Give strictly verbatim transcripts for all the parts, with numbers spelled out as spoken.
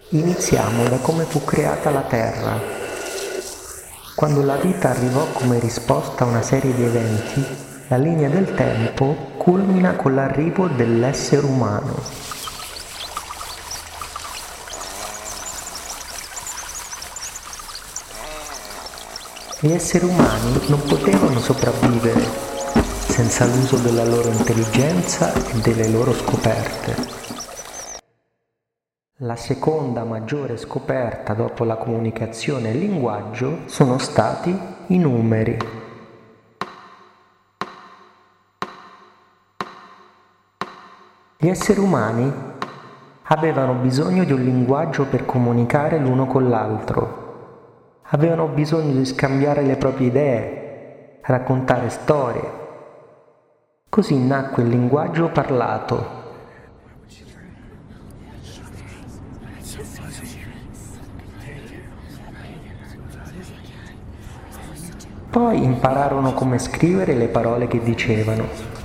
Iniziamo da come fu creata la Terra. Quando la vita arrivò come risposta a una serie di eventi, la linea del tempo culmina con l'arrivo dell'essere umano. Gli esseri umani non potevano sopravvivere senza l'uso della loro intelligenza e delle loro scoperte. La seconda maggiore scoperta dopo la comunicazione e il linguaggio sono stati i numeri. Gli esseri umani avevano bisogno di un linguaggio per comunicare l'uno con l'altro. Avevano bisogno di scambiare le proprie idee, raccontare storie. Così nacque il linguaggio parlato. Poi impararono come scrivere le parole che dicevano.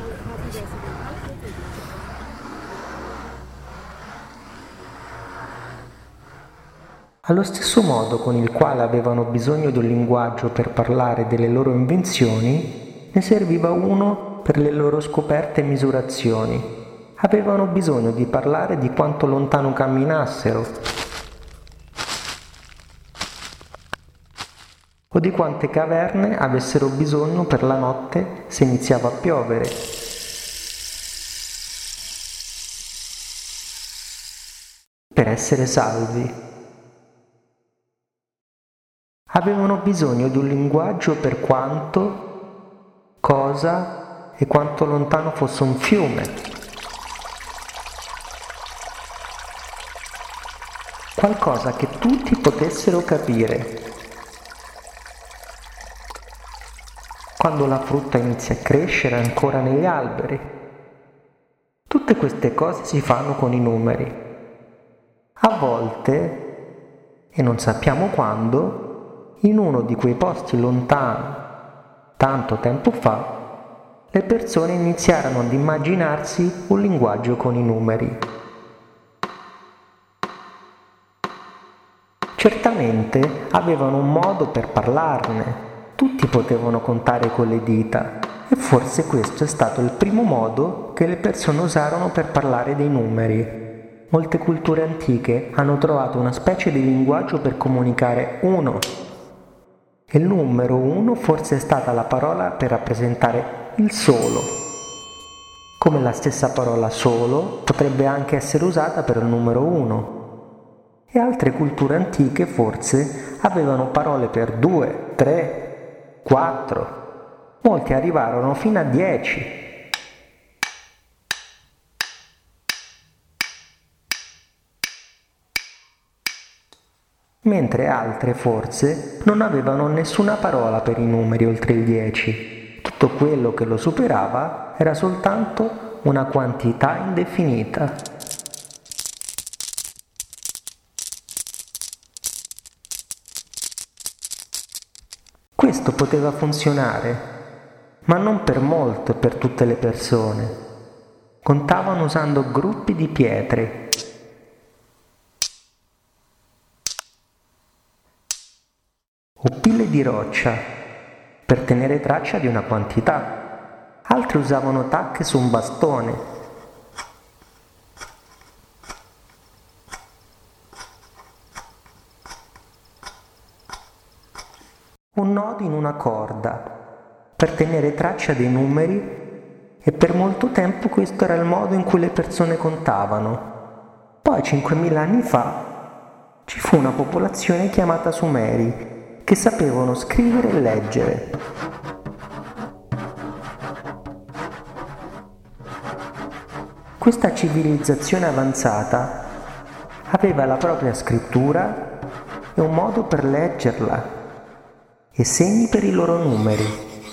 Allo stesso modo con il quale avevano bisogno di un linguaggio per parlare delle loro invenzioni, ne serviva uno per le loro scoperte e misurazioni. Avevano bisogno di parlare di quanto lontano camminassero, o di quante caverne avessero bisogno per la notte se iniziava a piovere. Per essere salvi. Avevano bisogno di un linguaggio per quanto, cosa e quanto lontano fosse un fiume. Qualcosa che tutti potessero capire. Quando la frutta inizia a crescere ancora negli alberi. Tutte queste cose si fanno con i numeri. A volte, e non sappiamo quando, in uno di quei posti lontani, tanto tempo fa, le persone iniziarono ad immaginarsi un linguaggio con i numeri. Certamente avevano un modo per parlarne. Tutti potevano contare con le dita e forse questo è stato il primo modo che le persone usarono per parlare dei numeri. Molte culture antiche hanno trovato una specie di linguaggio per comunicare uno. E il numero uno forse è stata la parola per rappresentare il solo. Come la stessa parola solo potrebbe anche essere usata per il numero uno. E altre culture antiche forse avevano parole per due, tre, quattro, molti arrivarono fino a dieci. Mentre altre forse non avevano nessuna parola per i numeri oltre il dieci. Tutto quello che lo superava era soltanto una quantità indefinita. Questo poteva funzionare, ma non per molto e per tutte le persone. Contavano usando gruppi di pietre. O pile di roccia, per tenere traccia di una quantità. Altri usavano tacche su un bastone. Un nodo in una corda, per tenere traccia dei numeri, e per molto tempo questo era il modo in cui le persone contavano. Poi, cinquemila anni fa, ci fu una popolazione chiamata Sumeri, che sapevano scrivere e leggere. Questa civilizzazione avanzata aveva la propria scrittura e un modo per leggerla e segni per i loro numeri.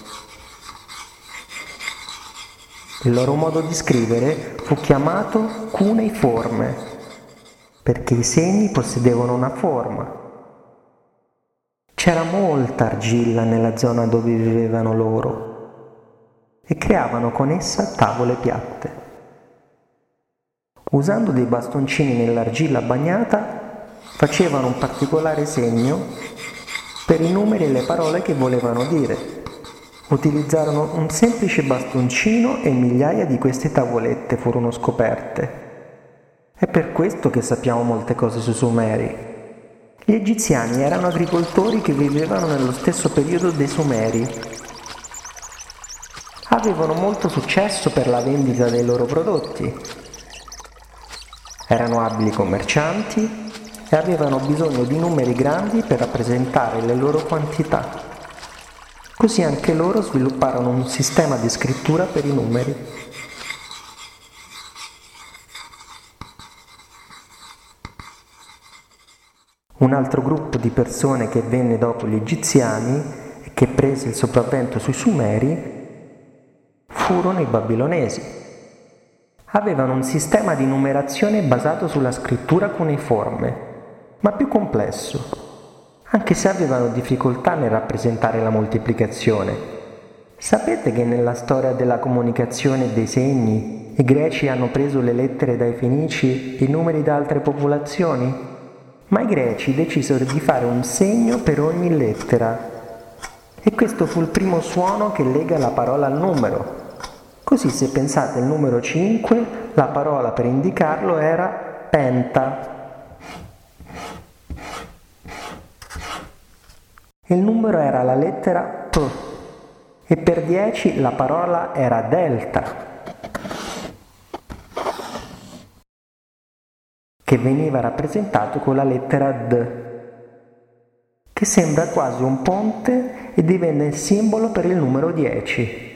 Il loro modo di scrivere fu chiamato cuneiforme, perché i segni possedevano una forma. C'era molta argilla nella zona dove vivevano loro e creavano con essa tavole piatte. Usando dei bastoncini nell'argilla bagnata, facevano un particolare segno per i numeri e le parole che volevano dire. Utilizzarono un semplice bastoncino e migliaia di queste tavolette furono scoperte. È per questo che sappiamo molte cose sui Sumeri. Gli egiziani erano agricoltori che vivevano nello stesso periodo dei Sumeri. Avevano molto successo per la vendita dei loro prodotti. Erano abili commercianti e avevano bisogno di numeri grandi per rappresentare le loro quantità. Così anche loro svilupparono un sistema di scrittura per i numeri. Un altro gruppo di persone che venne dopo gli egiziani e che prese il sopravvento sui Sumeri furono i babilonesi. Avevano un sistema di numerazione basato sulla scrittura cuneiforme, ma più complesso, anche se avevano difficoltà nel rappresentare la moltiplicazione. Sapete che nella storia della comunicazione dei segni i greci hanno preso le lettere dai fenici e i numeri da altre popolazioni? Ma i greci decisero di fare un segno per ogni lettera e questo fu il primo suono che lega la parola al numero. Così se pensate al numero cinque, la parola per indicarlo era penta. Il numero era la lettera P e per dieci la parola era delta, che veniva rappresentato con la lettera D, che sembra quasi un ponte e divenne il simbolo per il numero dieci.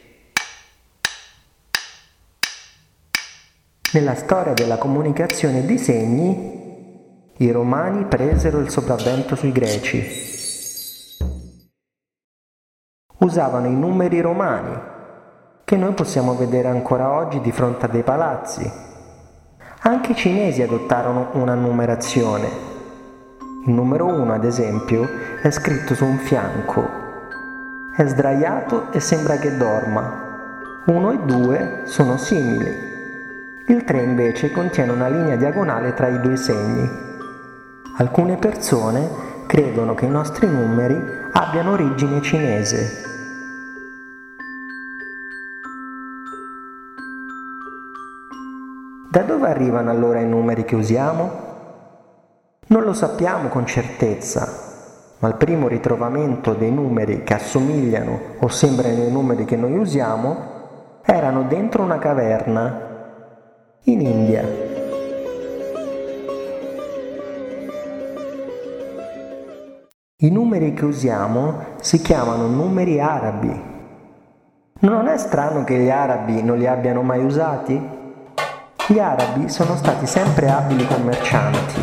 Nella storia della comunicazione dei segni, i romani presero il sopravvento sui greci. Usavano i numeri romani, che noi possiamo vedere ancora oggi di fronte a dei palazzi. Anche i cinesi adottarono una numerazione. Il numero uno, ad esempio, è scritto su un fianco. È sdraiato e sembra che dorma. uno e due sono simili. Il tre invece contiene una linea diagonale tra i due segni. Alcune persone credono che i nostri numeri abbiano origine cinese. Da dove arrivano allora i numeri che usiamo? Non lo sappiamo con certezza, ma il primo ritrovamento dei numeri che assomigliano o sembrano i numeri che noi usiamo erano dentro una caverna in India. I numeri che usiamo si chiamano numeri arabi. Non è strano che gli arabi non li abbiano mai usati? Gli arabi sono stati sempre abili commercianti.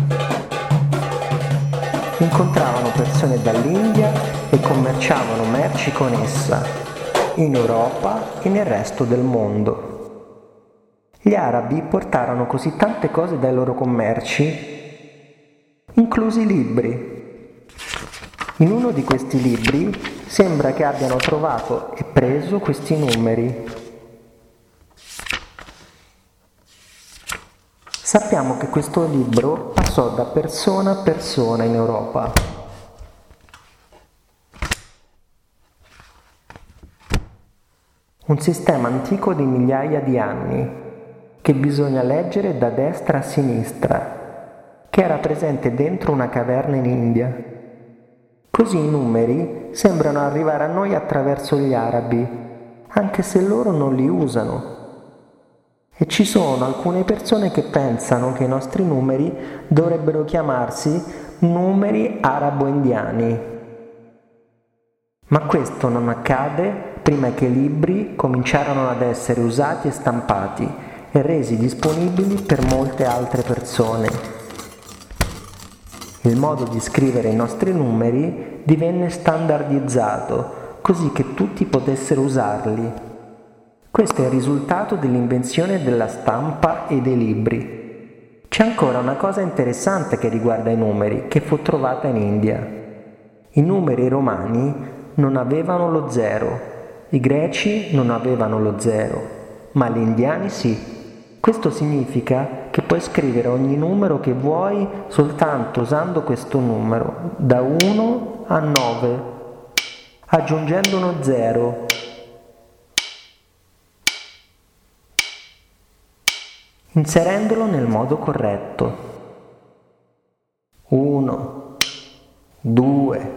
Incontravano persone dall'India e commerciavano merci con essa, in Europa e nel resto del mondo. Gli arabi portarono così tante cose dai loro commerci, inclusi libri. In uno di questi libri sembra che abbiano trovato e preso questi numeri. Sappiamo che questo libro passò da persona a persona in Europa. Un sistema antico di migliaia di anni, che bisogna leggere da destra a sinistra, che era presente dentro una caverna in India. Così i numeri sembrano arrivare a noi attraverso gli arabi, anche se loro non li usano. E ci sono alcune persone che pensano che i nostri numeri dovrebbero chiamarsi numeri arabo-indiani. Ma questo non accade prima che i libri cominciarono ad essere usati e stampati e resi disponibili per molte altre persone. Il modo di scrivere i nostri numeri divenne standardizzato, così che tutti potessero usarli. Questo è il risultato dell'invenzione della stampa e dei libri. C'è ancora una cosa interessante che riguarda i numeri, che fu trovata in India. I numeri romani non avevano lo zero, i greci non avevano lo zero, ma gli indiani sì. Questo significa che puoi scrivere ogni numero che vuoi soltanto usando questo numero, da uno a nove, aggiungendo uno zero. Inserendolo nel modo corretto. uno, due,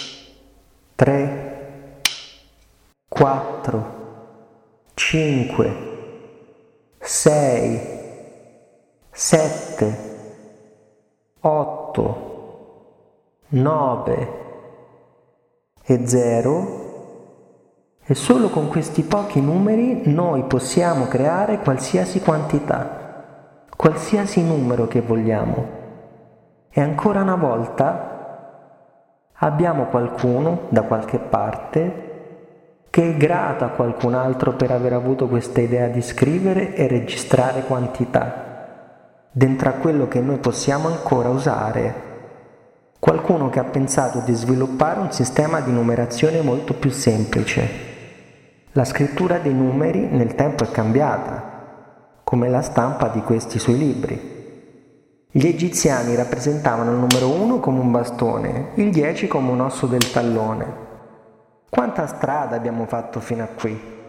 tre, quattro, cinque, sei, sette, otto, nove e zero, e solo con questi pochi numeri noi possiamo creare qualsiasi quantità, qualsiasi numero che vogliamo. E ancora una volta abbiamo qualcuno da qualche parte che è grato a qualcun altro per aver avuto questa idea di scrivere e registrare quantità dentro a quello che noi possiamo ancora usare. Qualcuno che ha pensato di sviluppare un sistema di numerazione molto più semplice. La scrittura dei numeri nel tempo è cambiata, come la stampa di questi suoi libri. Gli egiziani rappresentavano il numero uno come un bastone, il dieci come un osso del tallone. Quanta strada abbiamo fatto fino a qui?